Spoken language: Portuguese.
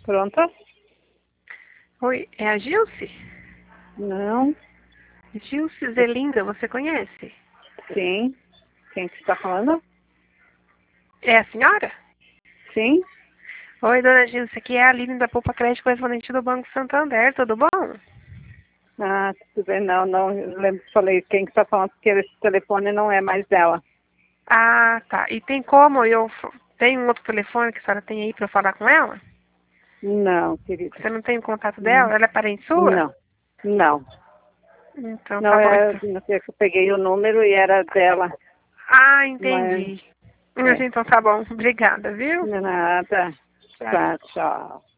Pronta? Oi, é a Gilce? Não. Gilce Zelinda, você conhece? Sim. Quem que está falando? É a senhora? Sim. Oi, dona Gilce, aqui é a Aline da Poupa Crédito, correspondente do Banco Santander, tudo bom? Ah, tudo bem. Não. Eu lembro que falei quem que está falando, porque esse telefone não é mais dela. Ah, tá. E tem como tem um outro telefone que a senhora tem aí para eu falar com ela? Não, querida. Você não tem o contato Hum, dela? Ela é parente sua? Não. Não. Então Não tá bom. é. Não sei se eu peguei o número e era dela. Ah, Mas entendi. Mas é. então tá bom. Obrigada, viu? Nada. Tchau. Tá, tchau.